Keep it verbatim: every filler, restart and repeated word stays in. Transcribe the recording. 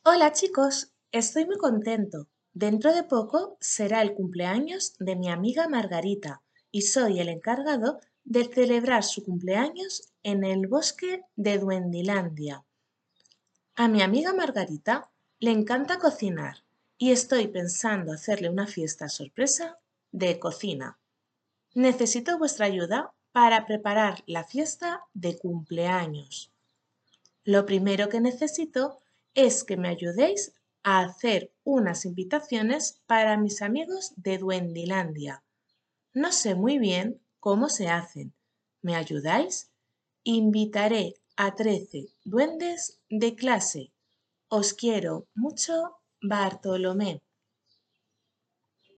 Hola chicos, estoy muy contento. Dentro de poco será el cumpleaños de mi amiga Margarita y soy el encargado de celebrar su cumpleaños en el bosque de Duendilandia. A mi amiga Margarita le encanta cocinar y estoy pensando hacerle una fiesta sorpresa de cocina. Necesito vuestra ayuda para preparar la fiesta de cumpleaños. Lo primero que necesito es que me ayudéis a hacer unas invitaciones para mis amigos de Duendilandia. No sé muy bien cómo se hacen. ¿Me ayudáis? Invitaré a trece duendes de clase. Os quiero mucho, Bartolomé.